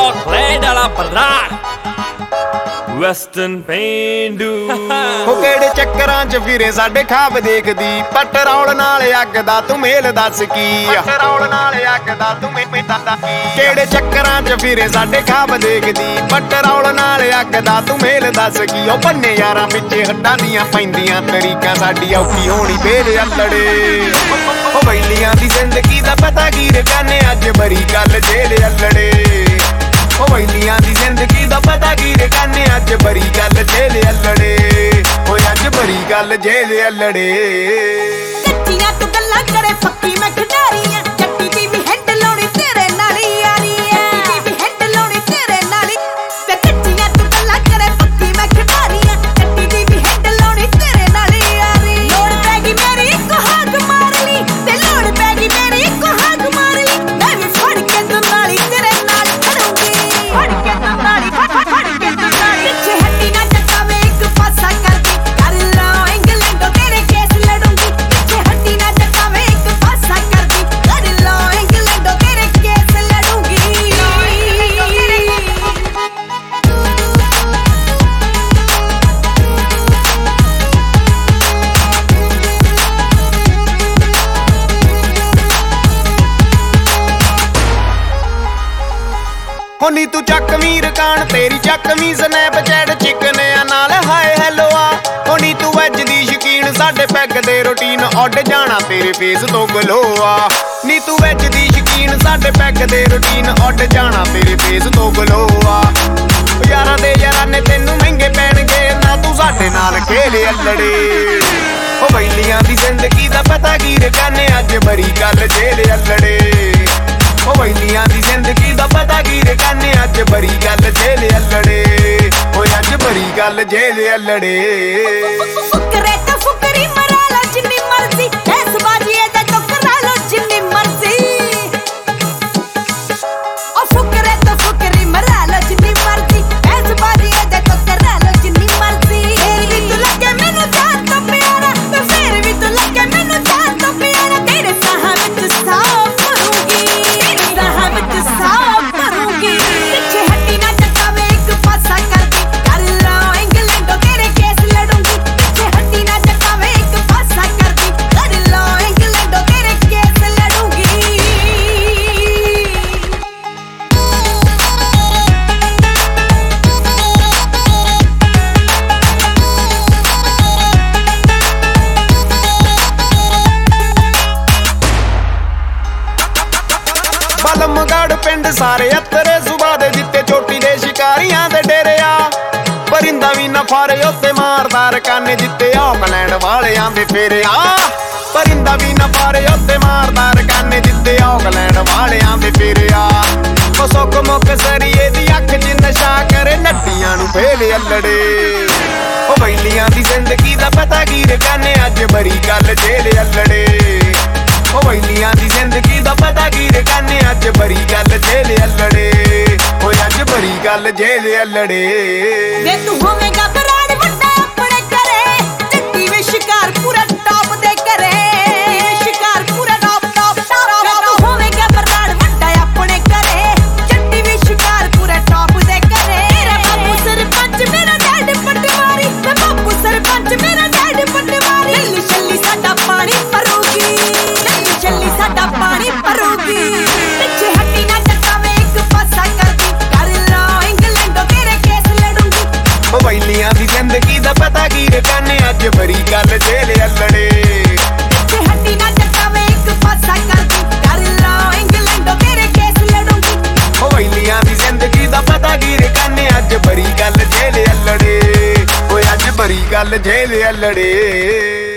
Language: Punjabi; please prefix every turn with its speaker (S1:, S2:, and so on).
S1: ਚੌਕਲੇਟ ਵਾਲਾ ਬਰਾੜ ਵੈਸਟਰਨ ਪੇਂਡੂ
S2: ਉਹ ਕਿਹੜੇ ਚੱਕਰਾਂ 'ਚ ਫਿਰੇ ਸਾਡੇ ਖਾਬ ਦੇਖਦੀ ਪੈਟਰੋਲ ਨਾਲ ਅੱਗ ਦਾ ਤੂੰ ਮੇਲ ਦੱਸ ਕੀ ਪੈਟਰੋਲ ਨਾਲ ਅੱਗ ਦਾ ਤੂੰ ਮੇਲ ਦੱਸ ਕੀ ਕਿਹੜੇ ਚੱਕਰਾਂ 'ਚ ਫਿਰੇ ਸਾਡੇ ਖਾਬ ਦੇਖਦੀ ਪੈਟਰੋਲ ਨਾਲ ਅੱਗ ਦਾ ਤੂੰ ਮੇਲ ਦੱਸ ਕੀ ਉਹ ਬੰਨੇ ਯਾਰਾਂ ਪਿੱਛੇ ਹੱਡਾਂ ਦੀਆਂ ਪੈਂਦੀਆਂ ਤਰੀਕਾਂ ਸਾਡੀ ਔਖੀ ਹੋਣੀ ਬੇਲ ਅੱਲੜੇ ਉਹ ਬੈਲੀਆਂ ਦੀ ਜ਼ਿੰਦਗੀ ਦਾ ਪਤਾ ਕੀ ਰਕਾਨੇ ਅੱਜ ਬਰੀ ਗੱਲ ਜੇਲ ਅੱਲੜੇ ਉਹ ਬੈਲੀਆਂ ਦੀ ਜ਼ਿੰਦਗੀ ਦਾ ਪਤਾ ਕੀ ਰਕਾਨੇ ਅੱਜ ਬਰੀ ਗੱਲ ਜੇਲ ਅੱਲੜੇ ਓਏ ਅੱਜ ਬਰੀ ਗੱਲ ਜੇਲ ਅੱਲੜੇ
S3: ਕੱਚੀਆਂ ਤੂੰ ਗੱਲਾਂ ਕਰੇ ਪੱਕੀ ਮੈਂ ਖਿਡਾਰੀ ਆ ਜੱਟੀ ਦੀ ਵੀ ਹੈਂਡ ਲਾਉਣੀ ਤੇਰੇ ਨਾਲ ਹੀ ਯਾਰੀ ਆ ਦੀ ਵੀ ਹੈਂਡ ਲਾਉਣੀ ਤੇਰੇ ਨਾਲ ਹੀ ਤੇ ਕੱਚੀਆਂ ਤੂੰ ਗੱਲਾਂ ਕਰੇ ਪੱਕੀ ਮੈਂ ਖਿਡਾਰੀ ਆ ਜੱਟੀ ਦੀ ਵੀ ਹੈਂਡ ਲਾਉਣੀ ਤੇਰੇ ਨਾਲ ਹੀ ਯਾਰੀ ਲੋੜ ਪੈ ਗਈ ਮੇਰੀ ਇੱਕ ਹਾਕ ਮਾਰ ਲਈ ਤੇ ਲੋੜ ਪੈ ਗਈ ਮੇਰੀ ਇੱਕ ਹਾਕ ਮਾਰ ਲਈ ਮੈਂ ਵੀ ਫੜ ਕੇ ਦੁਨਾਲੀ ਤੇਰੇ ਨਾਲ ਖੜੂੰਗੀ ਫੜ ਕੇ ਦੁਨਾਲੀ ਫੜ ਕੇ ਦੁਨਾਲੀ ਪਿੱਛੇ ਹੱਟੀ ਨਾ ਚੱਕਾਵੇ ਇੱਕ ਪਾਸਾ ਕਰਦੀ ਕਰ ਲਾ ਇੰਗਲੈਂਡੋਂ ਤੇਰੇ ਕੇਸ ਲੜੂੰਗੀ ਪਿੱਛੇ ਹੱਟੀ ਨਾ ਚੱਕਾਵੇ ਇੱਕ ਪਾਸਾ ਕਰਦੀ ਕਰ ਲਾ ਇੰਗਲੈਂਡੋਂ ਤੇਰੇ ਕੇਸ ਲੜੂੰਗੀ
S2: ਹੋਨੀ ਤੂੰ ਚੱਕਵੀਂ ਰਕਾਨ ਤੇਰੀ ਚੱਕਵੀਂ ਸਨੈਪਚੈਟ ਚਿਕਨਿਆਂ ਨਾਲ ਹਾਏ ਹੈਲੋ ਆ ਹੋਨੀ ਤੂੰ ਵੈਜ ਦੀ ਸ਼ਕੀਨ ਸਾਡੇ ਪੈਗ ਦੇ ਰੂਟੀਨ ਉੱਡ ਜਾਣਾ ਤੇਰੇ ਫੇਸ ਤੋਂ ਗਲੋ ਆ ਨੀ ਤੂੰ ਵੈਜ ਦੀ ਸ਼ਕੀਨ ਸਾਡੇ ਪੈਗ ਦੇ ਰੂਟੀਨ ਉੱਡ ਜਾਣਾ ਤੇਰੇ ਫੇਸ ਤੋਂ ਗਲੋ ਆ ਯਾਰਾਂ ਦੇ ਯਾਰਾਂ ਨੇ ਤੈਨੂੰ ਮਹਿੰਗੇ ਪੈਣਗੇ ਨਾ ਤੂੰ ਸਾਡੇ ਨਾਲ ਖੇਲੇ ਅੱਲੜੇ ਉਹ ਬੈਲੀਆਂ ਦੀ ਜ਼ਿੰਦਗੀ ਦਾ ਪਤਾ ਕੀ ਰਕਾਨੇ ਅੱਜ ਬਰੀ ਗੱਲ ਜੇਲ ਅੱਲੜੇ ਉਹ ਬੈਲੀਆਂ ਦੀ ਜ਼ਿੰਦਗੀ ਦਾ ਪਤਾ ਕੀ ਰਕਾਨੇ ਅੱਜ ਬਰੀ ਗੱਲ ਜੇਲ ਅੱਲੜੇ ਓਏ ਅੱਜ ਬਰੀ ਗੱਲ ਜੇਲ ਅੱਲੜੇ
S3: ਫੁਕਰੇ ਤਾਂ ਫੁਕਰੀ ਮਰਾ ਲਾ ਜਿੰਨੀ ਮਰਜ਼ੀ ਐਸ ਬਾਜੀ ਇਹਦਾ ਟੋਕਰਾ ਲੋ ਜਿੰਨੀ ਮਰਜ਼ੀ ਉਹ ਫੁਕਰੇ ਤਾਂ ਫੁਕਰੀ ਮਰਾ ਲਾ ਜਿੰਨੀ ਮਰਜ਼ੀ ਐਸ ਬਾਜੀ ਇਹਦਾ ਟੋਕਰਾ ਲੋ ਜਿੰਨੀ ਮਰਜ਼ੀ ਫੇਰ ਵੀ ਤੂੰ ਲੱਗੇ ਮੈਨੂੰ ਜਾਨ ਤੋਂ ਪਿਆਰਾ ਤੇ ਫੇਰ ਵੀ ਤੂੰ ਲੱਗੇ ਮੈਨੂੰ ਜਾਨ ਤੋਂ ਪਿਆਰਾ ਤੇਰੇ ਸਾਹਾਂ ਵਿੱਚ ਸਾਹ ਭਰੂੰਗੀ ਤੇਰੇ ਸਾਹਾਂ ਵਿੱਚ ਸਾਹ ਭਰੂੰਗੀ ਪਿੱਛੇ ਹੱਟੀ ਨਾ ਚੱਕਾਵੇ ਇੱਕ ਪਾਸਾ ਕਰਦੀ ਕਰ ਲਾ ਇੰਗਲੈਂਡੋਂ ਤੇਰੇ ਕੇਸ ਲੜੂੰਗੀ ਪਿੱਛੇ ਹੱਟੀ ਨਾ ਚੱਕਾਵੇ ਇੱਕ ਪਾਸਾ ਕਰਦੀ ਕਰ ਲਾ ਇੰਗਲੈਂਡੋਂ ਤੇਰੇ ਕੇਸ ਲੜੂੰਗੀ
S2: ਬਲਮਗੜ ਪਿੰਡ ਸਾਰੇ ਅੱਤਰੇ ਸੁਬਾ ਦੇ ਦਿੱਤੇ ਚੋਟੀ ਦੇ ਸ਼ਿਕਾਰੀਆਂ ਦੇ ਡੇਰੇ ਆ ਪਰਿੰਦਾ ਵੀ ਨਾ ਫਾਰੇ ਉੱਤੇ ਮਾਰਦਾ ਰਕਾਨੇ ਜਿੱਤੇ ਆਕਲੈਂਡ ਵਾਲਿਆਂ ਦੇ ਫੇਰੇ ਆ ਪਰਿੰਦਾ ਵੀ ਨਾ ਫਾਰੇ ਉੱਤੇ ਮਾਰਦਾ ਰਕਾਨੇ ਜਿੱਤੇ ਆਕਲੈਂਡ ਵਾਲਿਆਂ ਦੇ ਫੇਰੇ ਆ ਉਹ ਸੁੱਕ ਮੁੱਕ ਸਰੀਏ ਦੀ ਅੱਖ 'ਚ ਨਸ਼ਾ ਕਰੇ ਨੱਟੀਆਂ ਨੂੰ ਫੇਲ ਅੱਲੜੇ ਉਹ ਬੈਲੀਆਂ ਦੀ ਜ਼ਿੰਦਗੀ ਦਾ ਪਤਾ ਕੀ ਰਕਾਨੇ ਅੱਜ ਬਰੀ ਗੱਲ ਜੇਲ ਅੱਲੜੇ ਉਹ ਬੈਲੀਆਂ ਦੀ ਜ਼ਿੰਦਗੀ ਦਾ ਪਤਾ ਕੀ ਰਕਾਨੇ ਅੱਜ ਬਰੀ ਗੱਲ ਜੇਲ ਅੱਲੜੇ ਓਏ ਅੱਜ ਬਰੀ ਗੱਲ ਜੇਲ ਅੱਲੜੇ
S3: ਵੇ ਤੂੰ ਹੋਵੇਂਗਾ ਬਰਾੜ ਵੱਡਾ ਆਪਣੇ ਘਰੇ ਜੱਟੀ ਵੇ ਸ਼ਿਕਾਰ ਪੂਰਾ ਟੌਪ ਦੇ ਘਰੇ ਸ਼ਿਕਾਰ ਪੂਰਾ ਟੌਪ ਵੇ ਤੂੰ ਹੋਵੇਂਗਾ ਬਰਾੜ ਵੱਡਾ ਆਪਣੇ ਘਰੇ ਜੱਟੀ ਵੇ ਸ਼ਿਕਾਰ ਪੂਰਾ ਟੌਪ ਦੇ ਘਰੇ ਮੇਰਾ ਬਾਪੂ ਸਰਪੰਚ ਮੇਰਾ ਡੈਡ ਪਟਵਾਰੀ ਵੇ ਬਾਪੂ ਸਰਪੰਚ ਮੇਰਾ ਡੈਡ ਪਟਵਾਰੀ ਚੱਲੀ ਚੱਲੀ ਸਾਡਾ ਪਾਣੀ ਭਰੂਗੀ ਚੱਲੀ ਚੱਲੀ ਸਾਡਾ ਪਾਣੀ ਭਰੂਗੀ ਪਿੱਛੇ ਹੱਟੀ ਨਾ ਚੱਕਾਵੇ ਇੱਕ ਪਾਸਾ ਕਰਦੀ ਕਰ ਲਾ ਇੰਗਲੈਂਡੋਂ ਤੇਰੇ ਕੇਸ ਲੜੂੰਗੀ
S2: ਉਹ ਬੈਲੀਆਂ ਦੀ ਜ਼ਿੰਦਗੀ ਦਾ ਪਤਾ ਕੀ ਰਕਾਨੇ ਅੱਜ ਬਰੀ ਗੱਲ ਜੇਲ ਅੱਲੜੇ
S3: ਪਿੱਛੇ ਹੱਟੀ ਨਾ ਚੱਕਾਵੇ ਇੱਕ ਪਾਸਾ ਕਰਦੀ ਕਰ ਲਾ ਇੰਗਲੈਂਡੋਂ ਤੇਰੇ ਕੇਸ ਲੜੂੰਗੀ
S2: ਉਹ ਬੈਲੀਆਂ ਦੀ ਜ਼ਿੰਦਗੀ ਦਾ ਪਤਾ ਕੀ ਰਕਾਨੇ ਅੱਜ ਬਰੀ ਗੱਲ ਜੇਲ ਅੱਲੜੇ ਓਏ ਅੱਜ ਬਰੀ ਗੱਲ ਜੇਲ ਅੱਲੜੇ